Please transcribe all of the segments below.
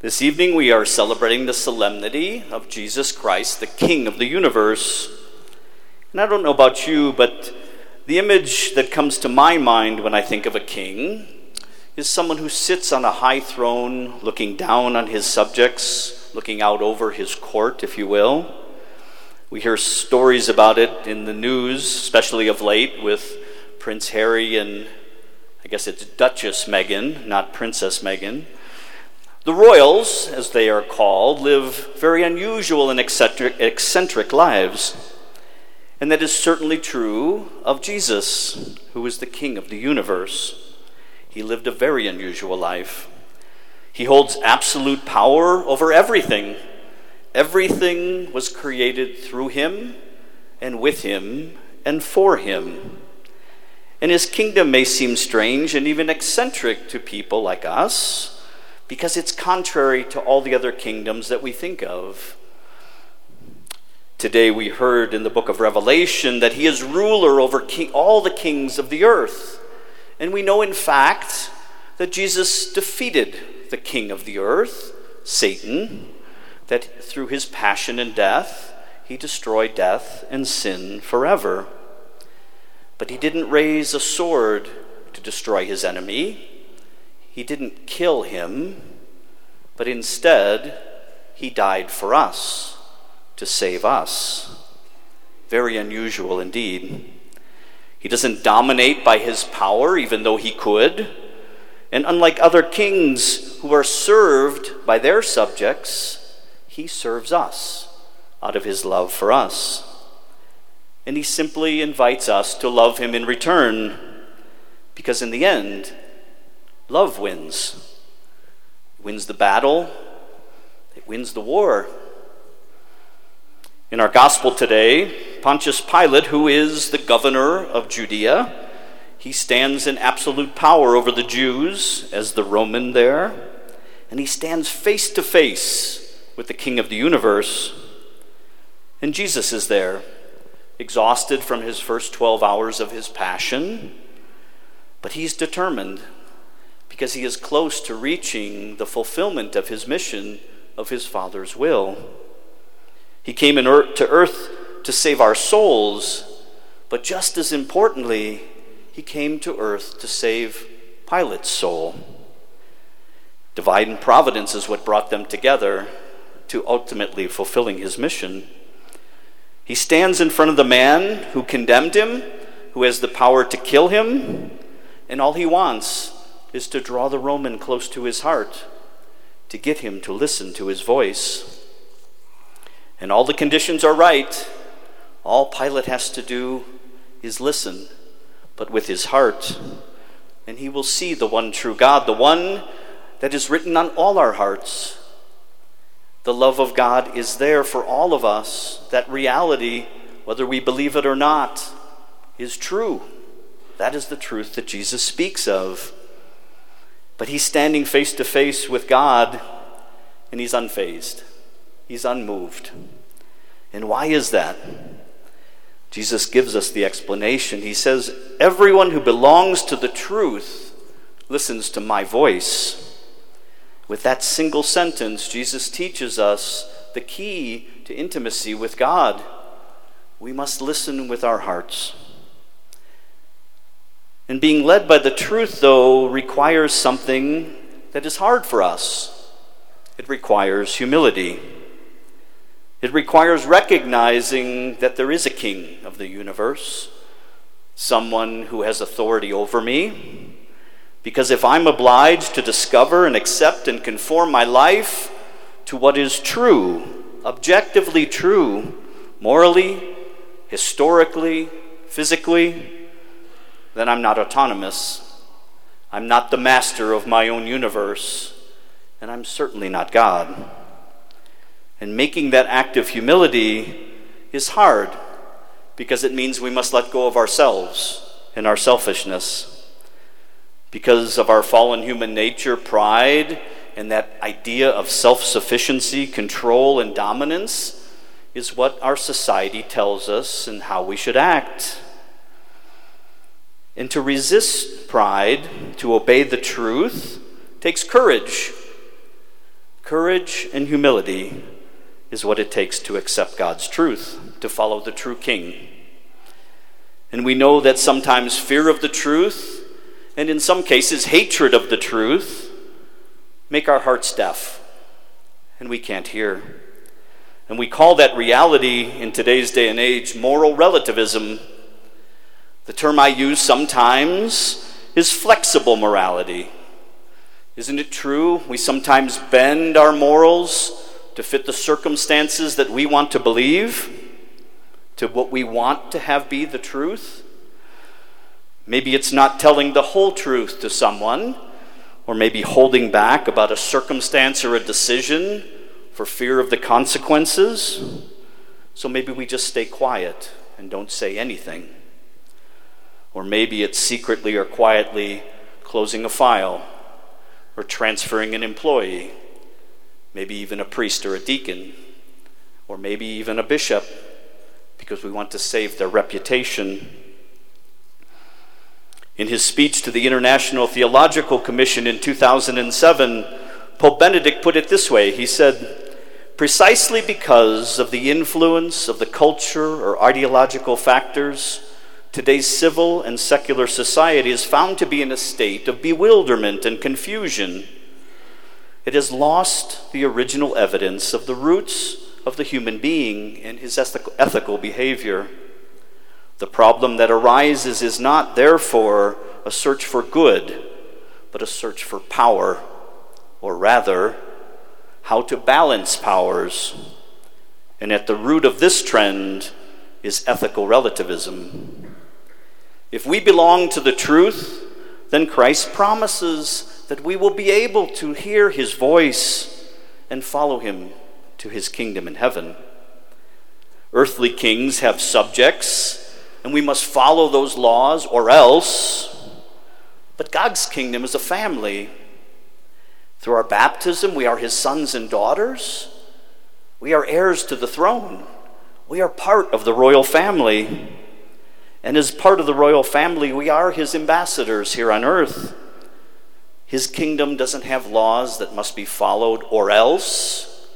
This evening we are celebrating the solemnity of Jesus Christ, the King of the universe. And I don't know about you, but the image that comes to my mind when I think of a king is someone who sits on a high throne, looking down on his subjects, looking out over his court, if you will. We hear stories about it in the news, especially of late, with Prince Harry and I guess it's Duchess Meghan, not Princess Meghan. The royals, as they are called, live very unusual and eccentric lives. And that is certainly true of Jesus, who is the King of the universe. He lived a very unusual life. He holds absolute power over everything. Everything was created through him and with him and for him. And his kingdom may seem strange and even eccentric to people like us, because it's contrary to all the other kingdoms that we think of. Today we heard in the book of Revelation that he is ruler over all the kings of the earth. And we know in fact that Jesus defeated the king of the earth, Satan, that through his passion and death, he destroyed death and sin forever. But he didn't raise a sword to destroy his enemy. He didn't kill him, but instead, he died for us, to save us. Very unusual indeed. He doesn't dominate by his power, even though he could. And unlike other kings who are served by their subjects, he serves us out of his love for us. And he simply invites us to love him in return, because in the end, love wins. It wins the battle. It wins the war. In our gospel today, Pontius Pilate, who is the governor of Judea, he stands in absolute power over the Jews as the Roman there, and he stands face to face with the King of the universe. And Jesus is there, exhausted from his first 12 hours of his passion, but he's determined, because he is close to reaching the fulfillment of his mission of his Father's will. He came to earth to save our souls, but just as importantly, he came to earth to save Pilate's soul. Divine providence is what brought them together to ultimately fulfilling his mission. He stands in front of the man who condemned him, who has the power to kill him, and all he wants is to draw the Roman close to his heart, to get him to listen to his voice. And all the conditions are right. All Pilate has to do is listen, but with his heart. And he will see the one true God, the one that is written on all our hearts. The love of God is there for all of us. That reality, whether we believe it or not, is true. That is the truth that Jesus speaks of. But he's standing face to face with God, and he's unfazed. He's unmoved. And why is that? Jesus gives us the explanation. He says, "Everyone who belongs to the truth listens to my voice." With that single sentence, Jesus teaches us the key to intimacy with God. We must listen with our hearts. And being led by the truth, though, requires something that is hard for us. It requires humility. It requires recognizing that there is a king of the universe, someone who has authority over me. Because if I'm obliged to discover and accept and conform my life to what is true, objectively true, morally, historically, physically, then I'm not autonomous. I'm not the master of my own universe, and I'm certainly not God. And making that act of humility is hard, because it means we must let go of ourselves and our selfishness. Because of our fallen human nature, pride, and that idea of self-sufficiency, control, and dominance is what our society tells us and how we should act. And to resist pride, to obey the truth, takes courage. Courage and humility is what it takes to accept God's truth, to follow the true King. And we know that sometimes fear of the truth, and in some cases hatred of the truth, make our hearts deaf, and we can't hear. And we call that reality in today's day and age moral relativism. The term I use sometimes is flexible morality. Isn't it true? We sometimes bend our morals to fit the circumstances that we want to believe, to what we want to have be the truth. Maybe it's not telling the whole truth to someone, or maybe holding back about a circumstance or a decision for fear of the consequences. So maybe we just stay quiet and don't say anything. Or maybe it's secretly or quietly closing a file or transferring an employee, maybe even a priest or a deacon, or maybe even a bishop, because we want to save their reputation. In his speech to the International Theological Commission in 2007, Pope Benedict put it this way. He said, "Precisely because of the influence of the culture or ideological factors, today's civil and secular society is found to be in a state of bewilderment and confusion. It has lost the original evidence of the roots of the human being and his ethical behavior. The problem that arises is not, therefore, a search for good, but a search for power, or rather, how to balance powers. And at the root of this trend is ethical relativism. If we belong to the truth, then Christ promises that we will be able to hear his voice and follow him to his kingdom in heaven. Earthly kings have subjects, and we must follow those laws or else. But God's kingdom is a family. Through our baptism, we are his sons and daughters. We are heirs to the throne. We are part of the royal family. And as part of the royal family, we are his ambassadors here on earth. His kingdom doesn't have laws that must be followed or else.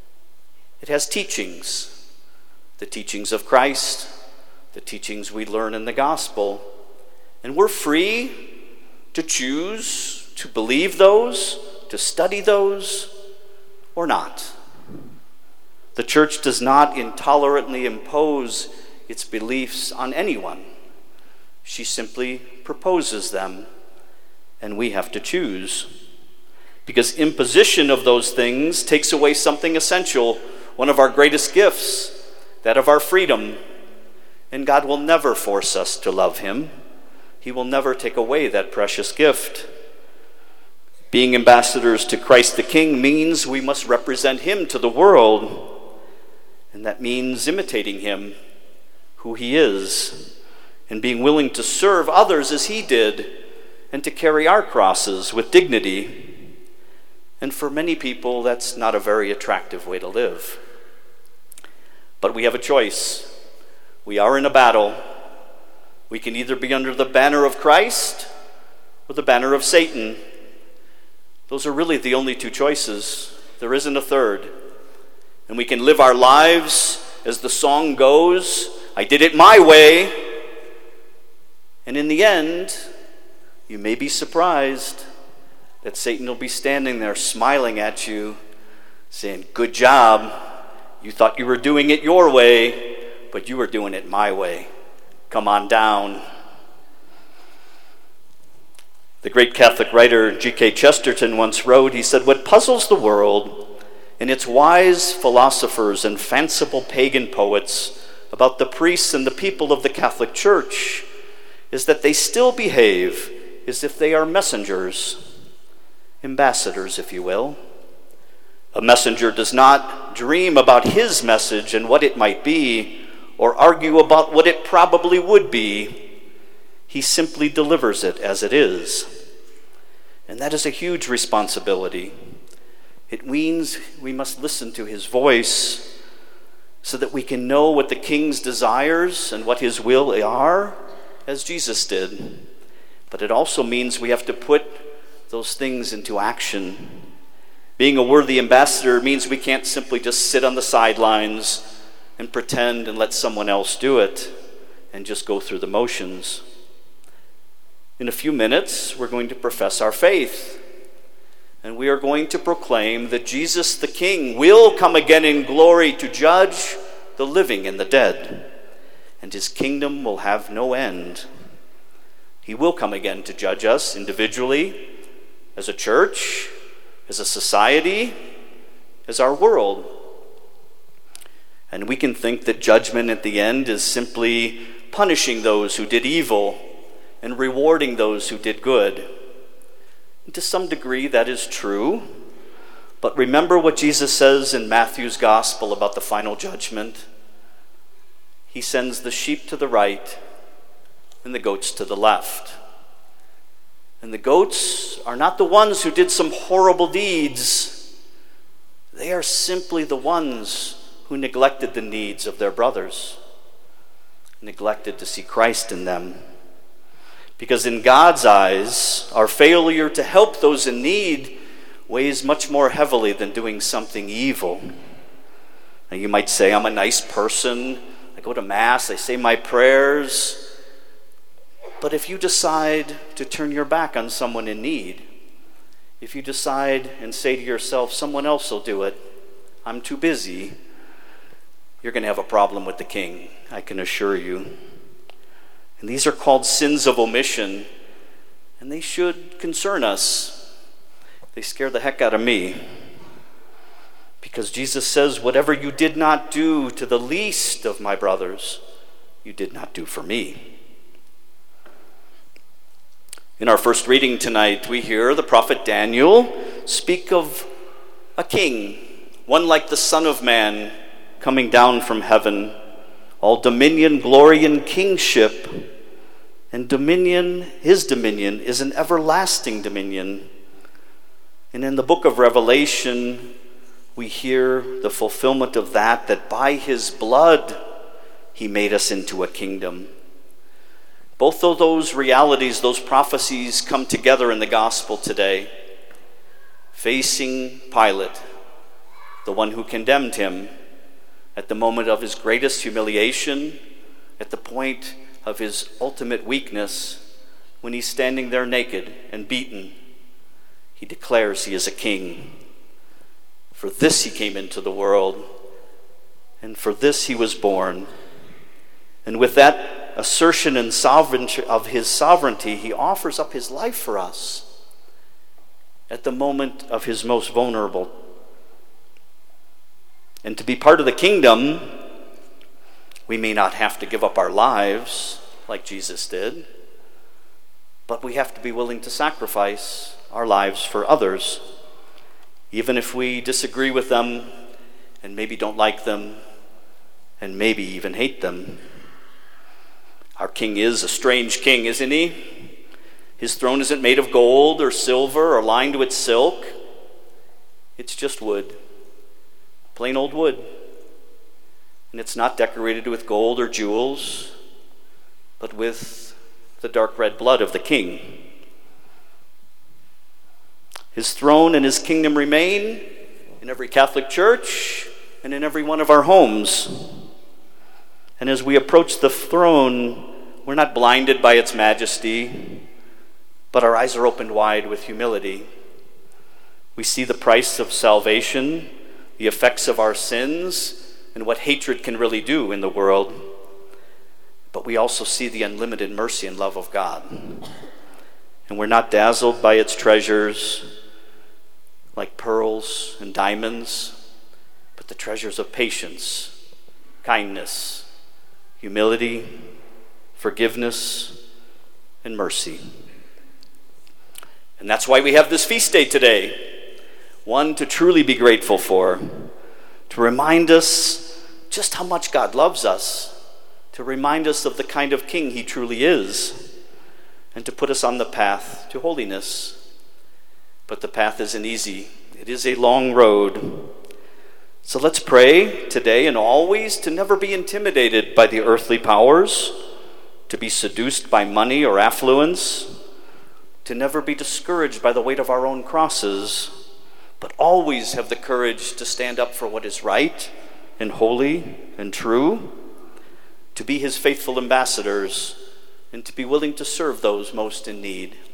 It has teachings, the teachings of Christ, the teachings we learn in the gospel. And we're free to choose to believe those, to study those, or not. The church does not intolerantly impose its beliefs on anyone. She simply proposes them, and we have to choose. Because imposition of those things takes away something essential, one of our greatest gifts, that of our freedom. And God will never force us to love him. He will never take away that precious gift. Being ambassadors to Christ the King means we must represent him to the world. And that means imitating him, who he is, and being willing to serve others as he did, and to carry our crosses with dignity. And for many people, that's not a very attractive way to live. But we have a choice. We are in a battle. We can either be under the banner of Christ or the banner of Satan. Those are really the only two choices. There isn't a third. And we can live our lives as the song goes, I did it my way. And in the end, you may be surprised that Satan will be standing there smiling at you, saying, good job. You thought you were doing it your way, but you were doing it my way. Come on down. The great Catholic writer G.K. Chesterton once wrote, he said, what puzzles the world and its wise philosophers and fanciful pagan poets about the priests and the people of the Catholic Church is that they still behave as if they are messengers, ambassadors, if you will. A messenger does not dream about his message and what it might be, or argue about what it probably would be. He simply delivers it as it is. And that is a huge responsibility. It means we must listen to his voice so that we can know what the King's desires and what his will are, as Jesus did. But it also means we have to put those things into action. Being a worthy ambassador means we can't simply just sit on the sidelines and pretend and let someone else do it and just go through the motions. In a few minutes, we're going to profess our faith. And we are going to proclaim that Jesus the King will come again in glory to judge the living and the dead. And his kingdom will have no end. He will come again to judge us individually, as a church, as a society, as our world. And we can think that judgment at the end is simply punishing those who did evil and rewarding those who did good. And to some degree, that is true. But remember what Jesus says in Matthew's gospel about the final judgment. He sends the sheep to the right and the goats to the left. And the goats are not the ones who did some horrible deeds. They are simply the ones who neglected the needs of their brothers, neglected to see Christ in them. Because in God's eyes, our failure to help those in need weighs much more heavily than doing something evil. Now you might say, I'm a nice person, I go to Mass, I say my prayers. But if you decide to turn your back on someone in need, if you decide and say to yourself, someone else will do it, I'm too busy, you're going to have a problem with the King, I can assure you. And these are called sins of omission, and they should concern us. They scare the heck out of me. Because Jesus says, whatever you did not do to the least of my brothers, you did not do for me. In our first reading tonight, we hear the prophet Daniel speak of a king, one like the Son of Man, coming down from heaven, all dominion, glory, and kingship. And dominion, his dominion, is an everlasting dominion. And in the book of Revelation, we hear the fulfillment of that by his blood, he made us into a kingdom. Both of those realities, those prophecies come together in the gospel today. Facing Pilate, the one who condemned him, at the moment of his greatest humiliation, at the point of his ultimate weakness, when he's standing there naked and beaten, he declares he is a king. For this he came into the world, and for this he was born. And with that assertion and sovereignty of his sovereignty, he offers up his life for us at the moment of his most vulnerable. And to be part of the kingdom, we may not have to give up our lives like Jesus did, but we have to be willing to sacrifice our lives for others, even if we disagree with them and maybe don't like them and maybe even hate them. Our king is a strange king, isn't he? His throne isn't made of gold or silver or lined with silk. It's just wood. Plain old wood. And it's not decorated with gold or jewels, but with the dark red blood of the king. His throne and his kingdom remain in every Catholic church and in every one of our homes. And as we approach the throne, we're not blinded by its majesty, but our eyes are opened wide with humility. We see the price of salvation, the effects of our sins, and what hatred can really do in the world. But we also see the unlimited mercy and love of God. And we're not dazzled by its treasures like pearls and diamonds, but the treasures of patience, kindness, humility, forgiveness, and mercy. And that's why we have this feast day today. One to truly be grateful for, to remind us just how much God loves us, to remind us of the kind of king he truly is, and to put us on the path to holiness. But the path isn't easy. It is a long road. So let's pray today and always to never be intimidated by the earthly powers, to be seduced by money or affluence, to never be discouraged by the weight of our own crosses, but always have the courage to stand up for what is right and holy and true, to be his faithful ambassadors, and to be willing to serve those most in need.